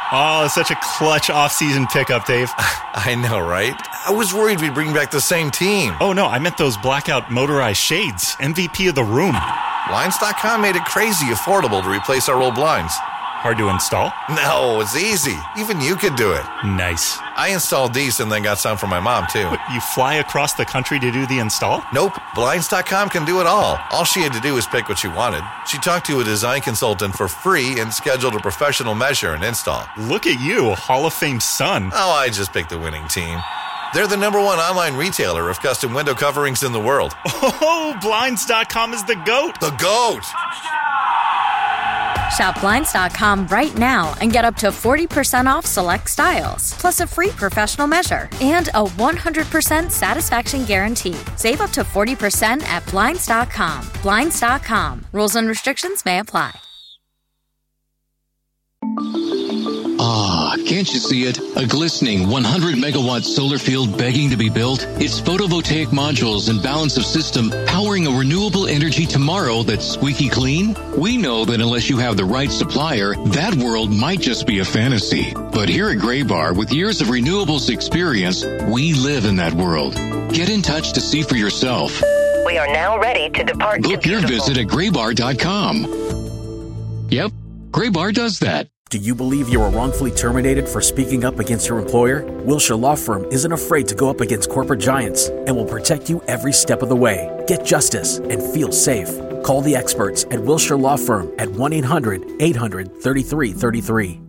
Oh, such a clutch off-season pickup, Dave. I know, right? I was worried we'd bring back the same team. Oh, no, I meant those blackout motorized shades. MVP of the room. Blinds.com made it crazy affordable to replace our old blinds. Hard to install? No, it's easy. Even you could do it. Nice. I installed these and then got some for my mom, too. But you fly across the country to do the install? Nope. Blinds.com can do it all. All she had to do was pick what she wanted. She talked to a design consultant for free and scheduled a professional measure and install. Look at you, Hall of Fame son. Oh, I just picked the winning team. They're the #1 online retailer of custom window coverings in the world. Oh, Blinds.com is the GOAT. The GOAT! Shop Blinds.com right now and get up to 40% off select styles, plus a free professional measure and a 100% satisfaction guarantee. Save up to 40% at Blinds.com. Blinds.com. Rules and restrictions may apply. Ah, can't you see it? A glistening 100-megawatt solar field begging to be built? Its photovoltaic modules and balance of system powering a renewable energy tomorrow that's squeaky clean? We know that unless you have the right supplier, that world might just be a fantasy. But here at Graybar, with years of renewables experience, we live in that world. Get in touch to see for yourself. We are now ready to depart. Book your visit at graybar.com. Yep, Graybar does that. Do you believe you were wrongfully terminated for speaking up against your employer? Wilshire Law Firm isn't afraid to go up against corporate giants and will protect you every step of the way. Get justice and feel safe. Call the experts at Wilshire Law Firm at 1-800-800-3333.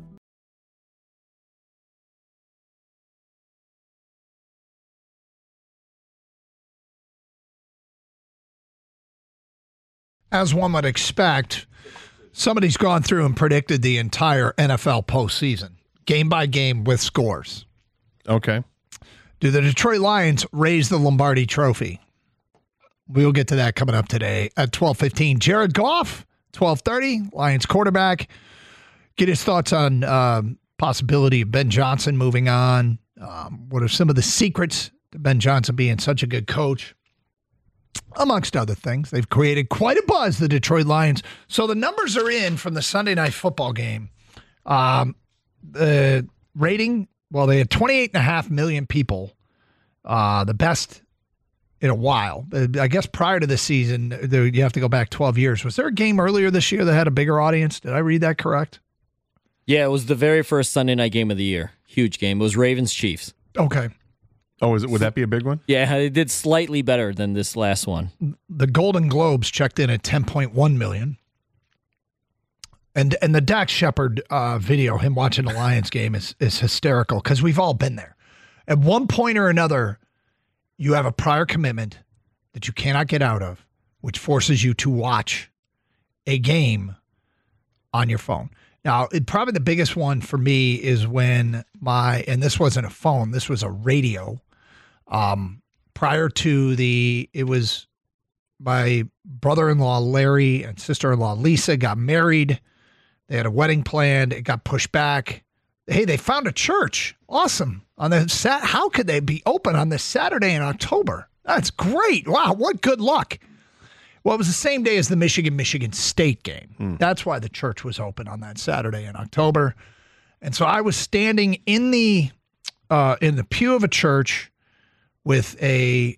As one would expect, somebody's gone through and predicted the entire NFL postseason, game by game with scores. Okay. Do the Detroit Lions raise the Lombardi Trophy? We'll get to that coming up today at 12:15. Jared Goff, 12:30, Lions quarterback. Get his thoughts on possibility of Ben Johnson moving on. What are some of the secrets to Ben Johnson being such a good coach? Amongst other things, they've created quite a buzz, the Detroit Lions. So the numbers are in from the Sunday Night Football game. The rating, well, they had 28.5 million people, the best in a while. I guess prior to the season, you have to go back 12 years. Was there a game earlier this year that had a bigger audience? Did I read that correct? Yeah, it was the very first Sunday night game of the year. Huge game. It was Ravens-Chiefs. Okay. Oh, would that be a big one? Yeah, they did slightly better than this last one. The Golden Globes checked in at 10.1 million. And the Dax Shepard video, him watching the Lions game, is hysterical because we've all been there. At one point or another, you have a prior commitment that you cannot get out of, which forces you to watch a game on your phone. Now, probably the biggest one for me is when and this wasn't a phone, this was a radio. Prior to it was my brother-in-law Larry and sister-in-law Lisa got married. They had a wedding planned. It got pushed back. Hey, they found a church. Awesome. How could they be open on this Saturday in October? That's great. Wow, what good luck. Well, it was the same day as the Michigan State game. That's why the church was open on that Saturday in October. And so I was standing in the pew of a church with a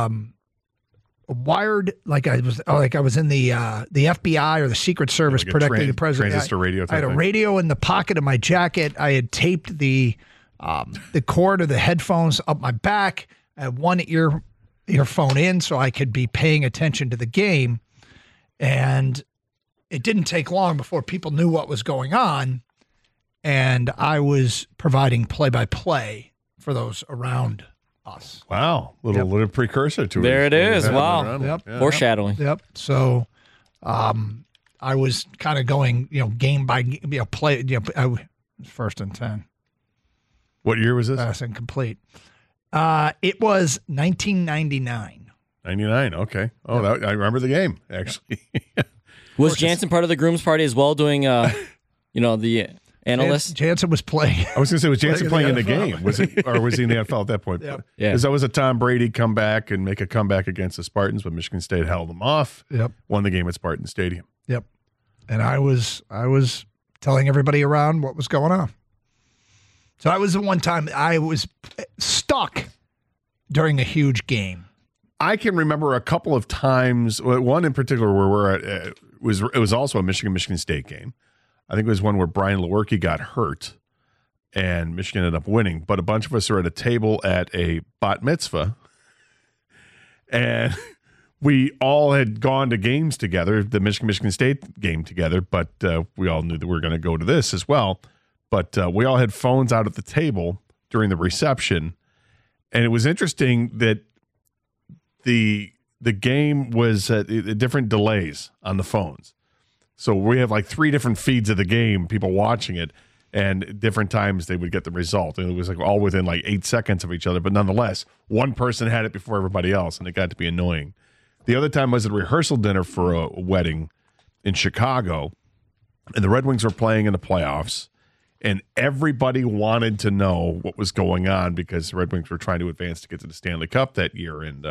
wired, like I was in the FBI or the Secret Service, like protecting the president. Transistor radio. I had a radio in the pocket of my jacket. I had taped the cord of the headphones up my back. I had one earphone in so I could be paying attention to the game. And it didn't take long before people knew what was going on. And I was providing play-by-play for those around us. Wow. Little precursor to it. There it is. Wow. Yep. Yeah. Foreshadowing. Yep. So I was kind of going, game by game, play, I was 1st and 10. What year was this? Pass incomplete. It was 1999. 99. Okay. Oh, I remember the game, actually. Was Jansen part of the groom's party as well, doing, the analyst? Jansen was playing. I was going to say, was Jansen playing in the game? Was he in the NFL at that point? Yep. Yeah. Because that was a Tom Brady comeback and make a comeback against the Spartans, but Michigan State held them off. Yep. Won the game at Spartan Stadium. Yep. And I was telling everybody around what was going on. So that was the one time I was stuck during a huge game. I can remember a couple of times, one in particular where we're at, it was also a Michigan State game. I think it was one where Brian Lewerke got hurt and Michigan ended up winning. But a bunch of us are at a table at a bat mitzvah, and we all had gone to games together, the Michigan State game together, but we all knew that we were going to go to this as well. But we all had phones out at the table during the reception, and it was interesting that the game was different delays on the phones. So we have like 3 different feeds of the game, people watching it, and different times they would get the result. And it was like all within like 8 seconds of each other. But nonetheless, one person had it before everybody else, and it got to be annoying. The other time was a rehearsal dinner for a wedding in Chicago, and the Red Wings were playing in the playoffs, and everybody wanted to know what was going on because the Red Wings were trying to advance to get to the Stanley Cup that year. And,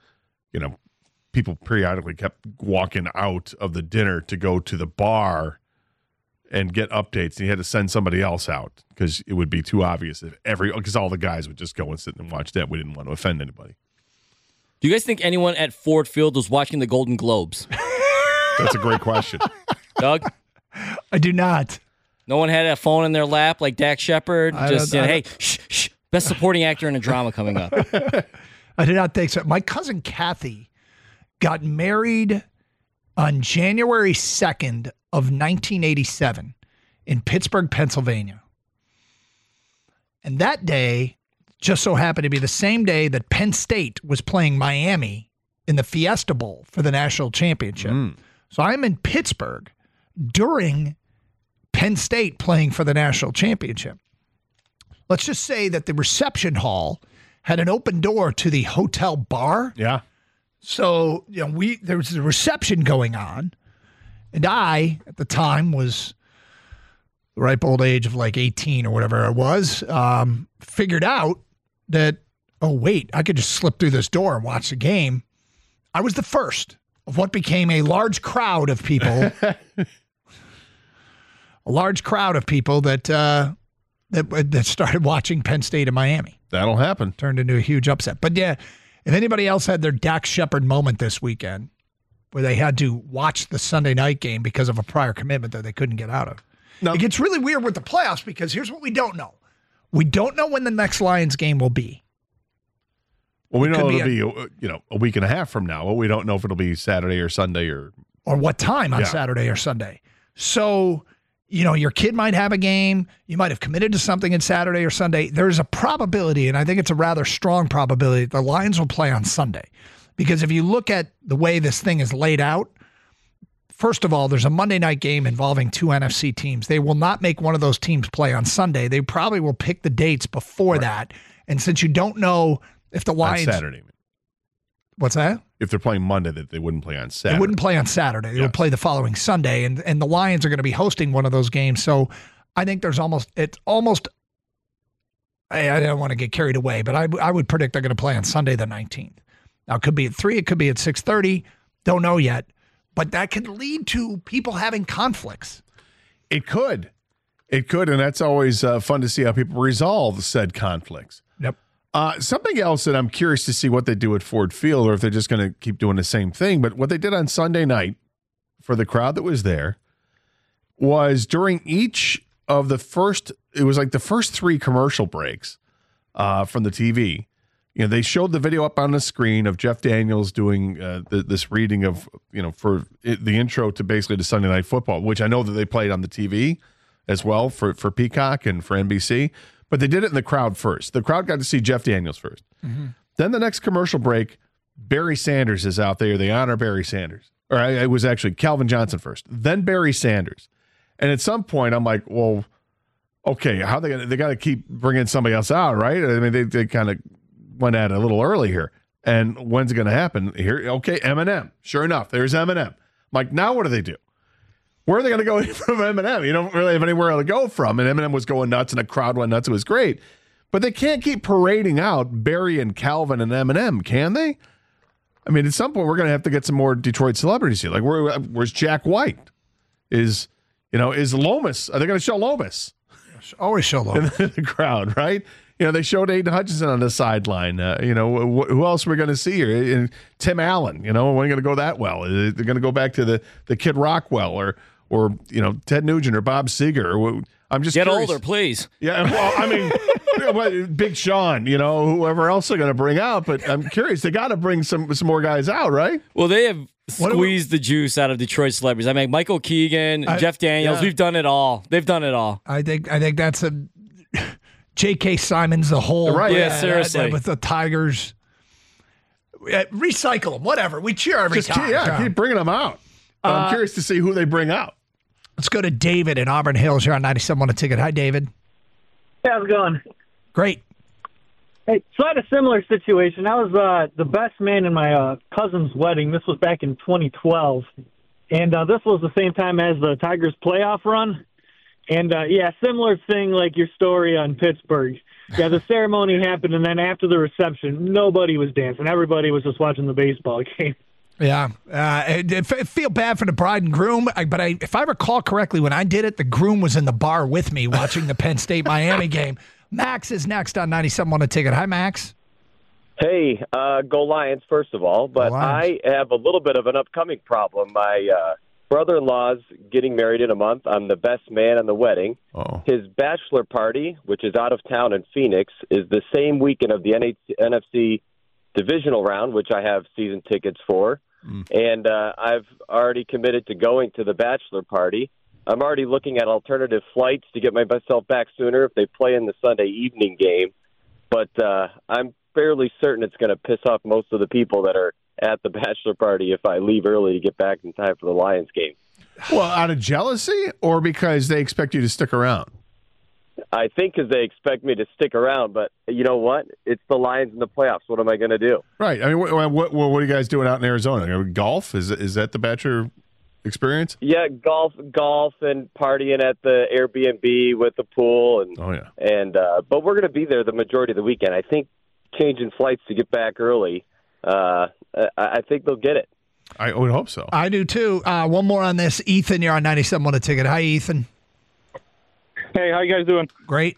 people periodically kept walking out of the dinner to go to the bar and get updates. And you had to send somebody else out because it would be too obvious because all the guys would just go and sit and watch that. We didn't want to offend anybody. Do you guys think anyone at Ford Field was watching the Golden Globes? That's a great question. Doug? I do not. No one had a phone in their lap like Dak Shepard? Just saying, hey, shh, best supporting actor in a drama coming up. I do not think so. My cousin Kathy got married on January 2nd of 1987 in Pittsburgh, Pennsylvania. And that day just so happened to be the same day that Penn State was playing Miami in the Fiesta Bowl for the national championship. So I'm in Pittsburgh during Penn State playing for the national championship. Let's just say that the reception hall had an open door to the hotel bar. Yeah. So, there was a reception going on, and I, at the time, was the ripe old age of like 18 or whatever I was, figured out that, oh, wait, I could just slip through this door and watch the game. I was the first of what became a large crowd of people, that started watching Penn State and Miami. That'll happen. Turned into a huge upset. But yeah, if anybody else had their Dak Shepard moment this weekend where they had to watch the Sunday night game because of a prior commitment that they couldn't get out of. No. It gets really weird with the playoffs because here's what we don't know. We don't know when the next Lions game will be. Well, we know it'll be a week and a half from now. Well, we don't know if it'll be Saturday or Sunday or what time on Saturday or Sunday. So, your kid might have a game. You might have committed to something on Saturday or Sunday. There's a probability, and I think it's a rather strong probability, the Lions will play on Sunday. Because if you look at the way this thing is laid out, first of all, there's a Monday night game involving 2 NFC teams. They will not make one of those teams play on Sunday. They probably will pick the dates before that. And since you don't know if the Lions... On Saturday. What's that? If they're playing Monday, that they wouldn't play on Saturday. They wouldn't play on Saturday. They would play the following Sunday, and the Lions are going to be hosting one of those games. So I think I don't want to get carried away, but I would predict they're going to play on Sunday the 19th. Now, it could be at 3, it could be at 6:30. Don't know yet. But that could lead to people having conflicts. It could, and that's always fun to see how people resolve said conflicts. Yep. Something else that I'm curious to see what they do at Ford Field, or if they're just going to keep doing the same thing. But what they did on Sunday night for the crowd that was there was during each of the first 3 commercial breaks from the TV. They showed the video up on the screen of Jeff Daniels doing this reading of, for the intro to basically to Sunday Night Football, which I know that they played on the TV as well for Peacock and for NBC. But they did it in the crowd first. The crowd got to see Jeff Daniels first. Mm-hmm. Then the next commercial break, Barry Sanders is out there. They honor Barry Sanders. Or it was actually Calvin Johnson first. Then Barry Sanders. And at some point, I'm like, well, okay, how they got to keep bringing somebody else out, right? I mean, they kind of went at it a little early here. And when's it going to happen? Here, okay, Eminem. Sure enough, there's Eminem. I'm like, now what do they do? Where are they going to go from Eminem? You don't really have anywhere to go from. And Eminem was going nuts, and the crowd went nuts. It was great. But they can't keep parading out Barry and Calvin and Eminem, can they? I mean, at some point, we're going to have to get some more Detroit celebrities here. Like, where's Jack White? Is Lomas? Are they going to show Lomas? Always show love. In the crowd, right? They showed Aiden Hutchinson on the sideline. Who else are we going to see here? And Tim Allen, we're going to go that well. They're going to go back to the Kid Rockwell or Ted Nugent or Bob Seger. I'm just get curious. older, please. Yeah, well, I mean, Big Sean, whoever else they're going to bring out. But I'm curious. They got to bring some more guys out, right? Well, they have squeezed the juice out of Detroit celebrities. I mean, Michael Keegan, Jeff Daniels. Yeah. We've done it all. They've done it all. I think that's a J.K. Simon's the whole. Right. Yeah, seriously. With the Tigers. Recycle them, whatever. We cheer every time. Keep bringing them out. I'm curious to see who they bring out. Let's go to David in Auburn Hills. You're on 97 on a ticket. Hi, David. Hey, how's it going? Great. Hey, so I had a similar situation. I was the best man in my cousin's wedding. This was back in 2012. And this was the same time as the Tigers playoff run. And, similar thing like your story on Pittsburgh. Yeah, the ceremony happened, and then after the reception, nobody was dancing. Everybody was just watching the baseball game. Yeah, I feel bad for the bride and groom, but if I recall correctly, when I did it, the groom was in the bar with me watching the Penn State-Miami game. Max is next on 97 on a ticket. Hi, Max. Hey, go Lions, first of all. But I have a little bit of an upcoming problem. My brother-in-law's getting married in a month. I'm the best man in the wedding. Oh. His bachelor party, which is out of town in Phoenix, is the same weekend of the NFC divisional round, which I have season tickets for. And I've already committed to going to the bachelor party. I'm already looking at alternative flights to get myself back sooner if they play in the Sunday evening game. But I'm fairly certain it's going to piss off most of the people that are at the bachelor party if I leave early to get back in time for the Lions game. Well, out of jealousy or because they expect you to stick around? I think because they expect me to stick around, but you know what? It's the Lions in the playoffs. What am I going to do? Right. I mean, what are you guys doing out in Arizona? Golf? Is that the bachelor experience? Yeah, golf, and partying at the Airbnb with the pool, and but we're going to be there the majority of the weekend. I think changing flights to get back early. I think they'll get it. I would hope so. I do too. One more on this, Ethan. You're on 97 on a ticket. Hi, Ethan. Hey, how you guys doing? Great.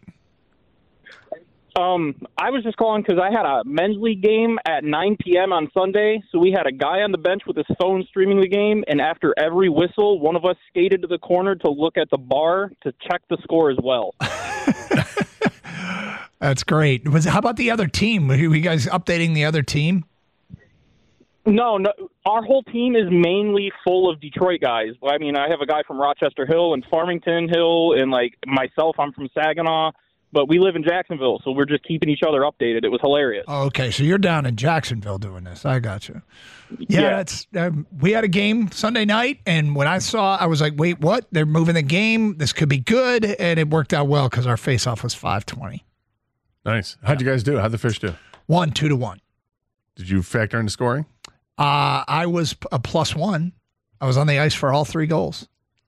I was just calling because I had a men's league game at 9 p.m. on Sunday, so we had a guy on the bench with his phone streaming the game, and after every whistle, one of us skated to the corner to look at the bar to check the score as well. That's great. How about the other team? Were you guys updating the other team? No, our whole team is mainly full of Detroit guys. I mean, I have a guy from Rochester Hill and Farmington Hill, and like myself, I'm from Saginaw, but we live in Jacksonville, so we're just keeping each other updated. It was hilarious. Oh, okay, so you're down in Jacksonville doing this. I got you. Yeah. That's we had a game Sunday night, and when I saw, I was like, wait, what? They're moving the game. This could be good, and it worked out well because our face-off was 5-20. Nice. How'd you guys do? How'd the Fish do? 2-1. Did you factor in the scoring? I was a +1. I was on the ice for all 3 goals.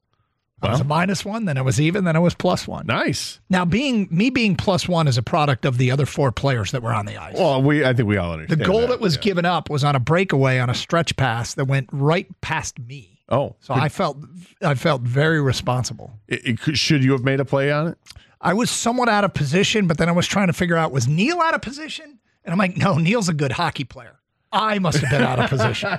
I was a -1, then I was even, then I was +1. Nice. Now, being +1 is a product of the other 4 players that were on the ice. Well, I think we all understand. The goal that was given up was on a breakaway on a stretch pass that went right past me. Oh, so I felt very responsible. Should you have made a play on it? I was somewhat out of position, but then I was trying to figure out, was Neil out of position? And I'm like, no, Neil's a good hockey player. I must have been out of position.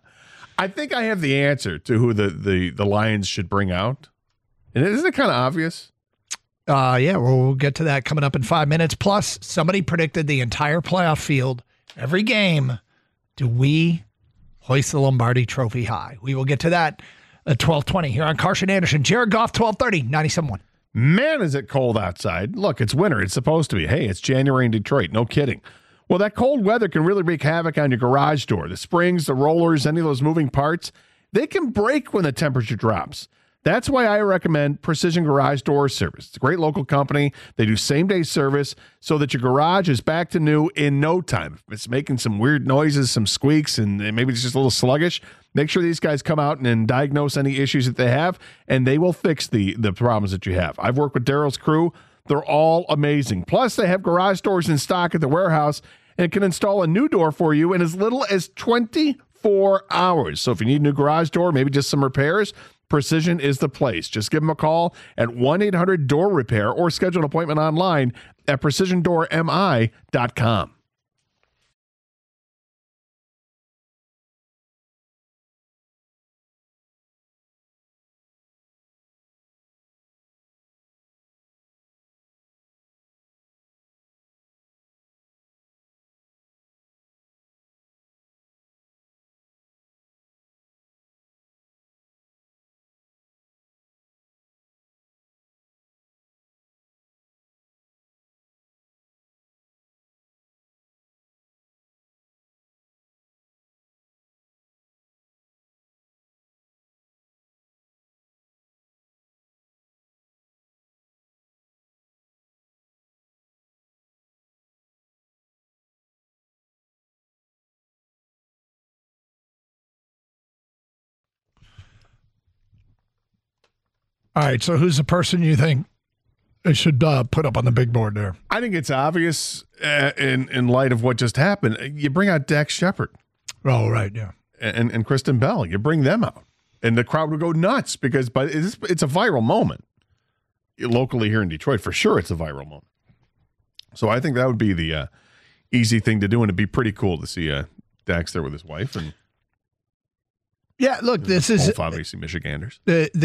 I think I have the answer to who the Lions should bring out. And isn't it kind of obvious? Yeah, we'll get to that coming up in 5 minutes. Plus, somebody predicted the entire playoff field, every game. Do we hoist the Lombardi Trophy high? We will get to that at 12:20 here on Carson Anderson. Jared Goff, 12:30, 97.1. Man, is it cold outside. Look, it's winter. It's supposed to be. Hey, it's January in Detroit. No kidding. Well, that cold weather can really wreak havoc on your garage door. The springs, the rollers, any of those moving parts, they can break when the temperature drops. That's why I recommend Precision Garage Door Service. It's a great local company. They do same-day service so that your garage is back to new in no time. If it's making some weird noises, some squeaks, and maybe it's just a little sluggish, make sure these guys come out and diagnose any issues that they have, and they will fix the problems that you have. I've worked with Daryl's crew. They're all amazing. Plus, they have garage doors in stock at the warehouse and can install a new door for you in as little as 24 hours. So if you need a new garage door, maybe just some repairs, Precision is the place. Just give them a call at 1-800-DOOR-REPAIR or schedule an appointment online at precisiondoormi.com. All right, so who's the person you think they should put up on the big board there? I think it's obvious in light of what just happened. You bring out Dax Shepard. Oh, right, yeah. And Kristen Bell. You bring them out. And the crowd would go nuts because it's a viral moment. Locally here in Detroit, for sure it's a viral moment. So I think that would be the easy thing to do, and it'd be pretty cool to see Dax there with his wife. And yeah, look, this is obviously Michiganders.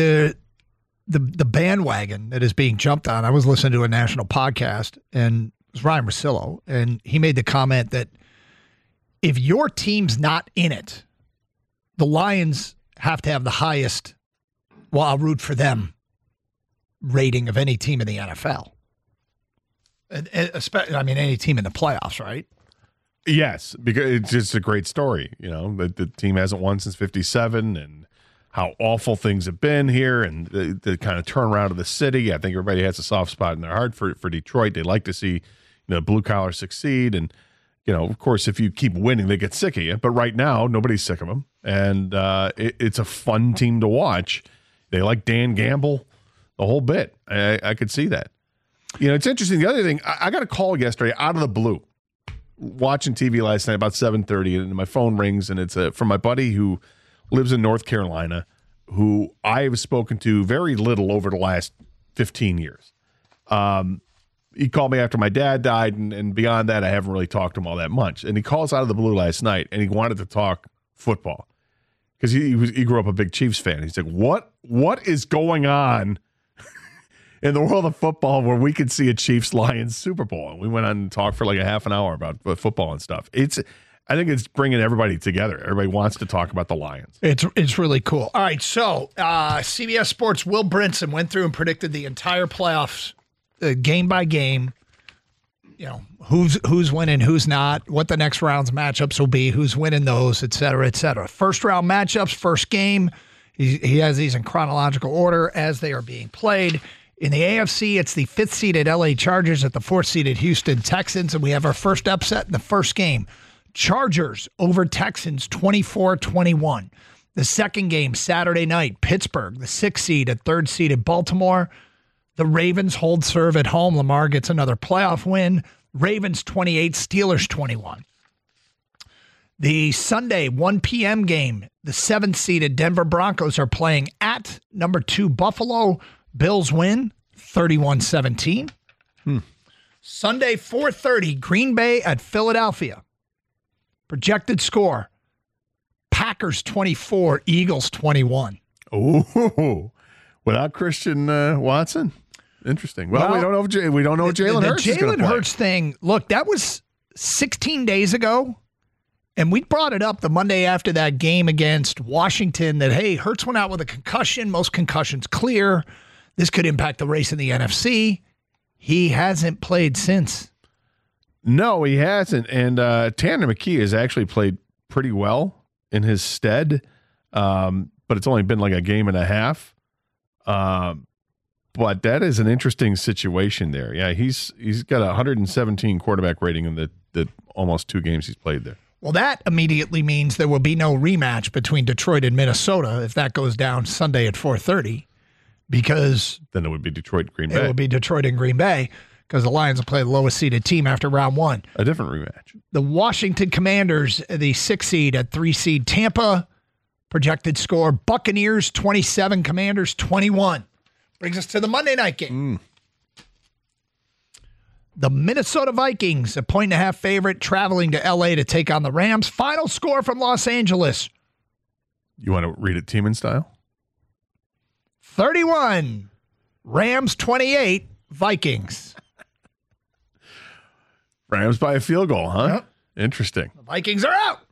The bandwagon that is being jumped on. I was listening to a national podcast, and it was Ryan Russillo, and he made the comment that if your team's not in it, the Lions have to have the highest, well, I'll root for them, rating of any team in the NFL. Especially, I mean, any team in the playoffs, right? Yes, because it's just a great story. You know, the team hasn't won since '57, and how awful things have been here, and the kind of turnaround of the city. I think everybody has a soft spot in their heart for Detroit. They like to see, blue collar succeed. And, of course, if you keep winning, they get sick of you. But right now, nobody's sick of them. And it's a fun team to watch. They like Dan Gamble, the whole bit. I could see that. It's interesting. The other thing, I got a call yesterday out of the blue, watching TV last night about 7:30, and my phone rings, and it's from my buddy who lives in North Carolina, who I have spoken to very little over the last 15 years. He called me after my dad died, and beyond that, I haven't really talked to him all that much. And he calls out of the blue last night, and he wanted to talk football because he grew up a big Chiefs fan. He's like, what is going on in the world of football where we could see a Chiefs-Lions Super Bowl? And we went on and talked for like a half an hour about football and stuff. I think it's bringing everybody together. Everybody wants to talk about the Lions. It's really cool. All right, so CBS Sports' Will Brinson went through and predicted the entire playoffs, game by game. Who's winning, who's not, what the next round's matchups will be, who's winning those, et cetera, et cetera. First round matchups, first game. He has these in chronological order as they are being played. In the AFC, it's the 5th-seeded LA Chargers at the 4th-seeded Houston Texans, and we have our first upset in the first game. Chargers over Texans 24-21. The second game, Saturday night, Pittsburgh, the 6th seed at 3rd seeded Baltimore. The Ravens hold serve at home. Lamar gets another playoff win. Ravens 28, Steelers 21. The Sunday 1 p.m. game, the 7th seeded Denver Broncos are playing at number 2 Buffalo. Bills win 31-17. Sunday 4:30, Green Bay at Philadelphia. Projected score, Packers 24, Eagles 21. Oh, without Christian Watson? Interesting. Well, we don't know if Jalen Hurts is going to play. The Jalen Hurts thing, look, that was 16 days ago, and we brought it up the Monday after that game against Washington that, hey, Hurts went out with a concussion. Most concussions clear. This could impact the race in the NFC. He hasn't played since. No, he hasn't. And Tanner McKee has actually played pretty well in his stead, but it's only been like a game and a half. But that is an interesting situation there. Yeah, he's got a 117 quarterback rating in the almost 2 games he's played there. Well, that immediately means there will be no rematch between Detroit and Minnesota if that goes down Sunday at 4:30, because then it would be Detroit-Green Bay. It would be Detroit and Green Bay, because the Lions will play the lowest seeded team after round 1. A different rematch. The Washington Commanders, the 6th seed at 3 seed Tampa. Projected score, Buccaneers 27, Commanders 21. Brings us to the Monday night game. The Minnesota Vikings, a 1.5 favorite, traveling to L.A. to take on the Rams. Final score from Los Angeles. You want to read it Tiemann style? 31. Rams 28. Vikings. Rams by a field goal, huh? Yep. Interesting. The Vikings are out.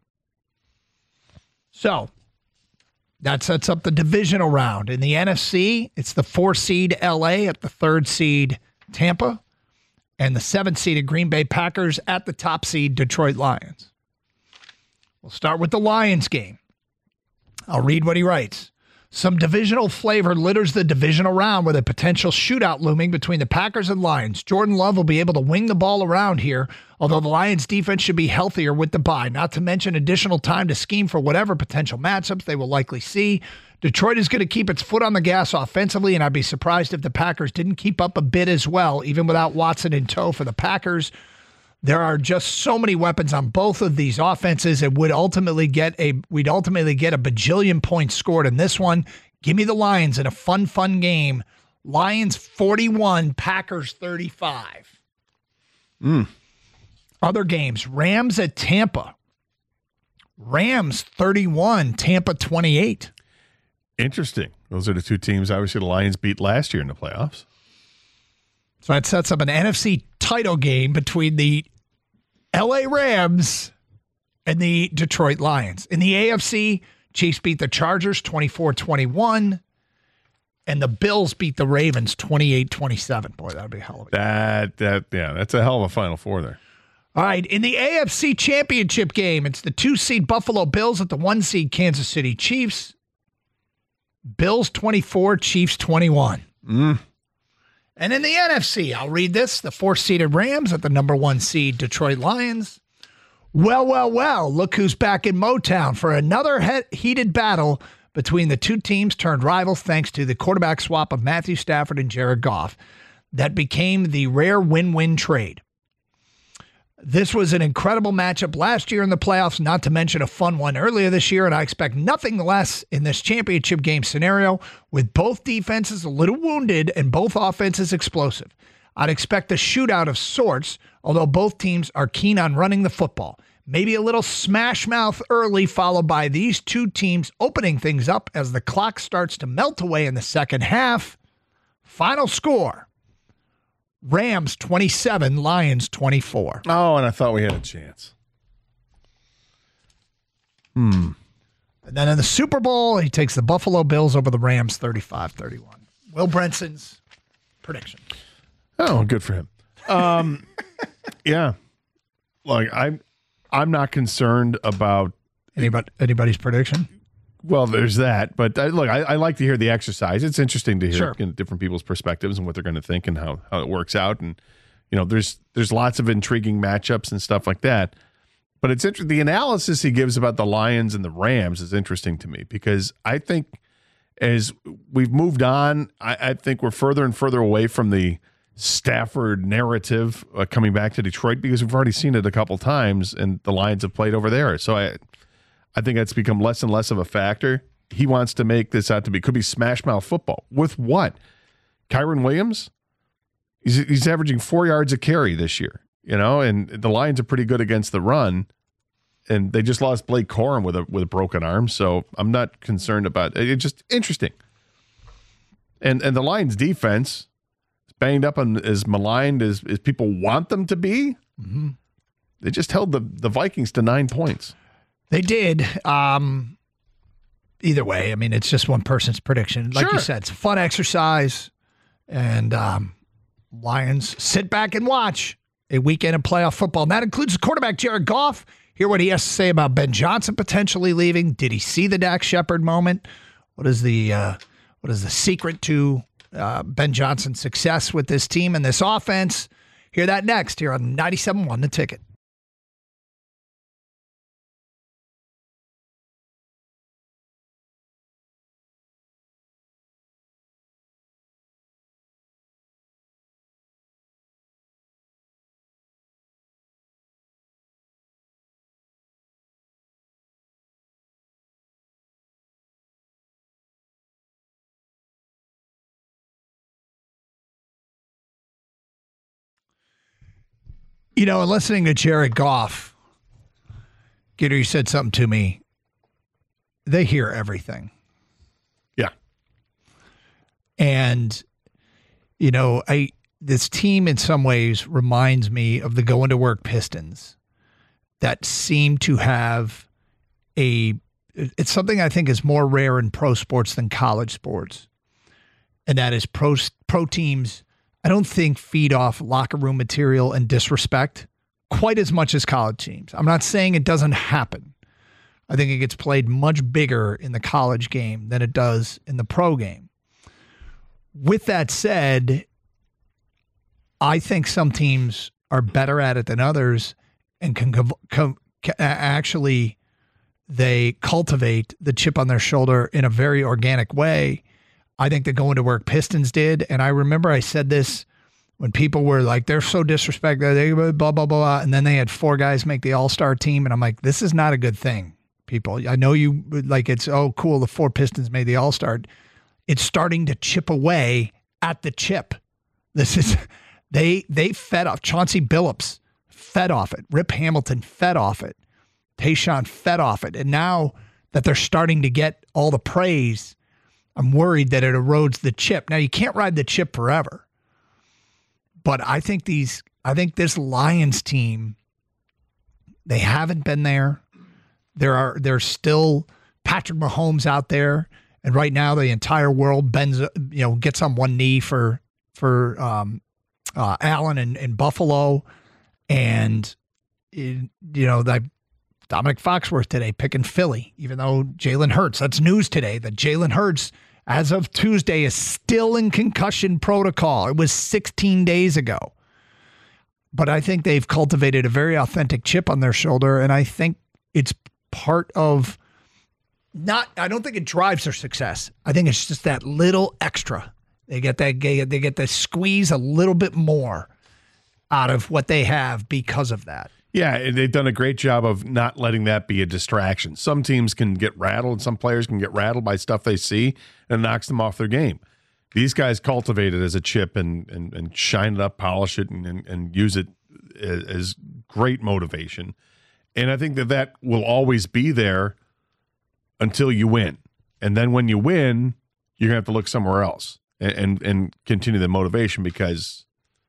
So that sets up the divisional round. In the NFC, it's the 4 seed LA at the 3rd seed Tampa, and the 7th seeded Green Bay Packers at the top seed Detroit Lions. We'll start with the Lions game. I'll read what he writes. Some divisional flavor litters the divisional round with a potential shootout looming between the Packers and Lions. Jordan Love will be able to wing the ball around here, although the Lions defense should be healthier with the bye, not to mention additional time to scheme for whatever potential matchups they will likely see. Detroit is going to keep its foot on the gas offensively, and I'd be surprised if the Packers didn't keep up a bit as well, even without Watson in tow for the Packers. There are just so many weapons on both of these offenses. It would ultimately we'd ultimately get a bajillion points scored in this one. Give me the Lions in a fun game. Lions 41, Packers 35. Other games, Rams at Tampa. Rams 31, Tampa 28. Interesting. Those are the two teams, obviously, the Lions beat last year in the playoffs. So that sets up an NFC title game between the LA Rams and the Detroit Lions. In the AFC, Chiefs beat the Chargers 24-21, and the Bills beat the Ravens 28-27. Boy, that would be a hell of a game. That's a hell of a Final Four there. All right, in the AFC Championship game, it's the 2-seed Buffalo Bills at the 1-seed Kansas City Chiefs. Bills 24, Chiefs 21. And in the NFC, I'll read this. The 4-seeded Rams at the number 1 seed Detroit Lions. Well, look who's back in Motown for another heated battle between the two teams turned rivals thanks to the quarterback swap of Matthew Stafford and Jared Goff that became the rare win-win trade. This was an incredible matchup last year in the playoffs, not to mention a fun one earlier this year, and I expect nothing less in this championship game scenario with both defenses a little wounded and both offenses explosive. I'd expect a shootout of sorts, although both teams are keen on running the football. Maybe a little smash mouth early, followed by these two teams opening things up as the clock starts to melt away in the second half. Final score. Rams 27, Lions 24. Oh, and I thought we had a chance. And then in the Super Bowl, he takes the Buffalo Bills over the Rams 35-31. Will Brenson's prediction. Oh, good for him. Yeah. Like I'm not concerned about anybody's prediction. Well, there's that, but I like to hear the exercise. It's interesting to hear different people's perspectives and what they're going to think and how it works out. And there's lots of intriguing matchups and stuff like that. But it's interesting. The analysis he gives about the Lions and the Rams is interesting to me because I think as we've moved on, I think we're further and further away from the Stafford narrative coming back to Detroit because we've already seen it a couple times and the Lions have played over there. So I think that's become less and less of a factor. He wants to make this out to be, could be smash mouth football. With what? Kyron Williams? He's averaging 4 yards a carry this year, and the Lions are pretty good against the run. And they just lost Blake Corum with a broken arm. So I'm not concerned about it. It's just interesting. And the Lions defense is banged up and as maligned as people want them to be. Mm-hmm. They just held the Vikings to 9 points. They did. Either way, I mean, it's just one person's prediction. Like you said, it's a fun exercise. And Lions sit back and watch a weekend of playoff football. And that includes the quarterback, Jared Goff. Hear what he has to say about Ben Johnson potentially leaving. Did he see the Dak Shepard moment? What is the secret to Ben Johnson's success with this team and this offense? Hear that next here on 97.1 The Ticket. You know, listening to Jared Goff, Gitter, you said something to me. They hear everything. Yeah. And, you know, this team in some ways reminds me of the going to work Pistons that seem to have it's something I think is more rare in pro sports than college sports. And that is pro teams, I don't think, feed off locker room material and disrespect quite as much as college teams. I'm not saying it doesn't happen. I think it gets played much bigger in the college game than it does in the pro game. With that said, I think some teams are better at it than others and can actually they cultivate the chip on their shoulder in a very organic way. I think the going to work Pistons did. And I remember I said this when people were like, they're so disrespectful, they blah, blah, blah. And then they had 4 guys make the all-star team. And I'm like, this is not a good thing, people. I know you like it's, oh, cool, the 4 Pistons made the all-star. It's starting to chip away at the chip. This is, they fed off. Chauncey Billups fed off it. Rip Hamilton fed off it. Tayshaun fed off it. And now that they're starting to get all the praise, I'm worried that it erodes the chip. Now, you can't ride the chip forever. But I think this Lions team, they haven't been there. There's still Patrick Mahomes out there. And right now the entire world gets on one knee for Allen in Buffalo. And, Dominic Foxworth today picking Philly, even though Jalen Hurts, that's news today, that Jalen Hurts, as of Tuesday, is still in concussion protocol. It was 16 days ago. But I think they've cultivated a very authentic chip on their shoulder, and I think it's part of I don't think it drives their success. I think it's just that little extra. They get to squeeze a little bit more out of what they have because of that. Yeah, and they've done a great job of not letting that be a distraction. Some teams can get rattled, some players can get rattled by stuff they see, and it knocks them off their game. These guys cultivate it as a chip and shine it up, polish it, and use it as great motivation. And I think that will always be there until you win. And then when you win, you're going to have to look somewhere else and continue the motivation because,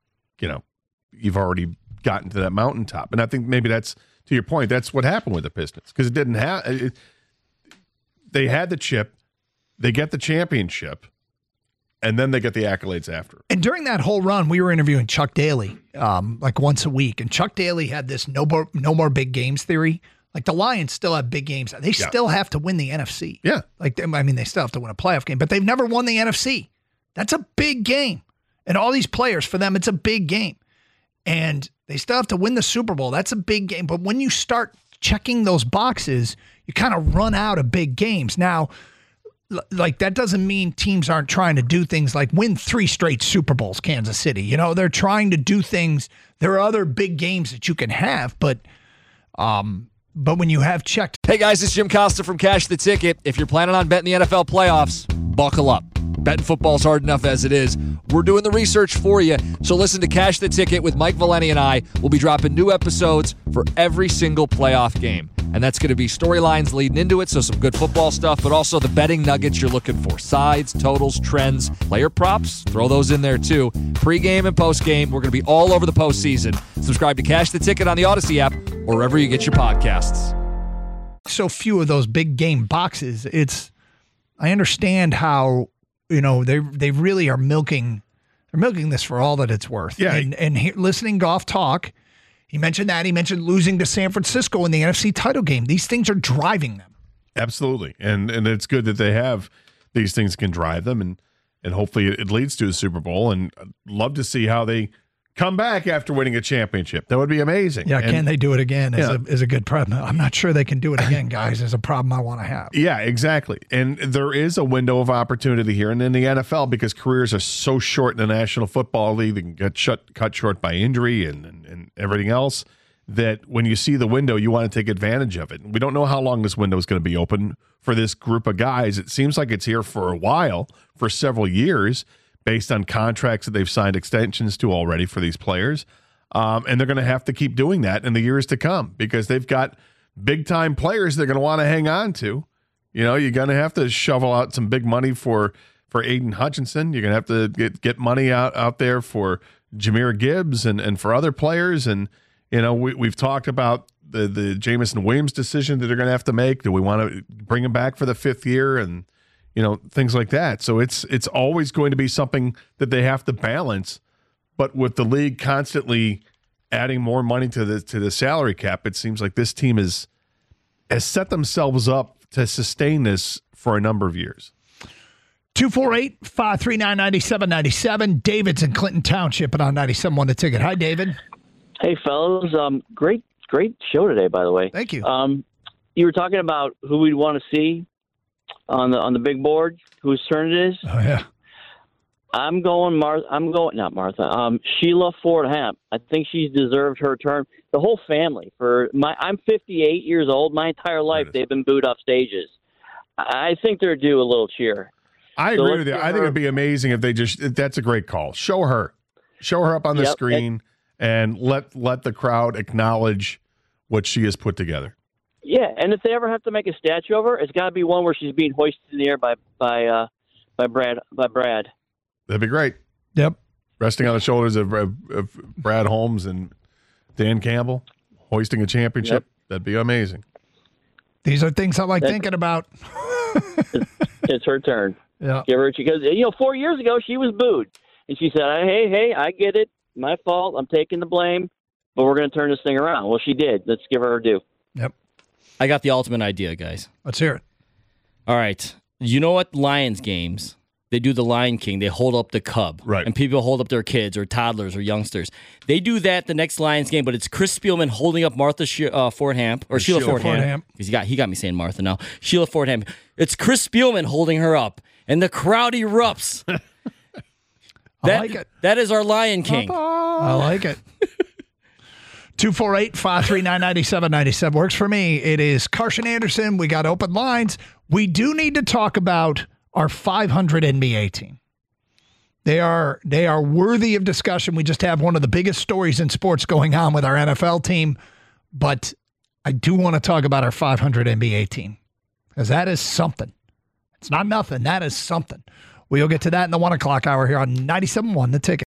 you've already gotten to that mountaintop. And I think maybe that's, to your point, that's what happened with the Pistons because it didn't have they had the chip, they get the championship, and then they get the accolades after. And during that whole run, we were interviewing Chuck Daly like once a week, and Chuck Daly had this no more big games theory. Like the Lions still have big games. They still have to win the NFC. Yeah. They still have to win a playoff game, but they've never won the NFC. That's a big game. And all these players, for them, it's a big game. And they still have to win the Super Bowl. That's a big game. But when you start checking those boxes, you kind of run out of big games. Now, like that doesn't mean teams aren't trying to do things like win 3 straight Super Bowls, Kansas City. They're trying to do things. There are other big games that you can have, but when you have checked. Hey guys, it's Jim Costa from Cash the Ticket. If you're planning on betting the NFL playoffs, buckle up. Betting football's hard enough as it is. We're doing the research for you. So listen to Cash the Ticket with Mike Valeni and I. We'll be dropping new episodes for every single playoff game. And that's going to be storylines leading into it, so some good football stuff, but also the betting nuggets you're looking for. Sides, totals, trends, player props, throw those in there too. Pre-game and post-game, we're going to be all over the postseason. Subscribe to Cash the Ticket on the Odyssey app or wherever you get your podcasts. So few of those big game boxes. I understand how, they really are milking this for all that it's worth. Yeah. And listening Goff talk, he mentioned that. He mentioned losing to San Francisco in the NFC title game. These things are driving them. Absolutely. And it's good that they have these things can drive them, and hopefully it leads to a Super Bowl. And I'd love to see how they come back after winning a championship. That would be amazing. Yeah, can they do it again is a good problem. I'm not sure they can do it again, guys, is a problem I want to have. Yeah, exactly. And there is a window of opportunity here. And in the NFL, because careers are so short in the National Football League, they can get cut short by injury and everything else, that when you see the window, you want to take advantage of it. We don't know how long this window is going to be open for this group of guys. It seems like it's here for a while, for several years, based on contracts that they've signed extensions to already for these players. And they're going to have to keep doing that in the years to come because they've got big-time players they're going to want to hang on to. You know, you're going to have to shovel out some big money for Aiden Hutchinson. You're going to have to get money out there for Jahmyr Gibbs and for other players. And, you know, we've talked about the Jameson Williams decision that they're going to have to make. Do we want to bring him back for the 5th year? And, you know, things like that. So it's always going to be something that they have to balance. But with the league constantly adding more money to the salary cap, it seems like this team has set themselves up to sustain this for a number of years. 248-539-9797. David's in Clinton Township and on 97.1 The Ticket. Hi, David. Hey, fellas. Great show today, by the way. Thank you. You were talking about who we'd want to see on the big board, whose turn it is. Oh, yeah. I'm going not Martha. Sheila Ford Hamp. I think she's deserved her turn. The whole family. I'm 58 years old. My entire life they've been booed off stages. I think they're due a little cheer. I agree with you. I think it'd be amazing if that's a great call. Show her up on the screen and let the crowd acknowledge what she has put together. Yeah, and if they ever have to make a statue of her, it's got to be one where she's being hoisted in the air by Brad. That'd be great. Yep. Resting on the shoulders of Brad Holmes and Dan Campbell, hoisting a championship. Yep. That'd be amazing. These are things I like thinking about. It's her turn. Yeah. Give her, because 4 years ago she was booed, and she said, "Hey, I get it. My fault. I'm taking the blame, but we're going to turn this thing around." Well, she did. Let's give her due. Yep. I got the ultimate idea, guys. Let's hear it. All right. You know what? Lions games, they do the Lion King. They hold up the cub. Right. And people hold up their kids or toddlers or youngsters. They do that the next Lions game, but it's Chris Spielman holding up Martha Fordham, or Sheila Fordham. Because he got me saying Martha now. Sheila Fordham. It's Chris Spielman holding her up, and the crowd erupts. I like it. That is our Lion King. I like it. 248-539-9797 works for me. It is Carson Anderson. We got open lines. We do need to talk about our 500 NBA team. They are worthy of discussion. We just have one of the biggest stories in sports going on with our NFL team, but I do want to talk about our 500 NBA team because that is something. It's not nothing. That is something. We'll get to that in the 1 o'clock hour here on 97.1 The Ticket.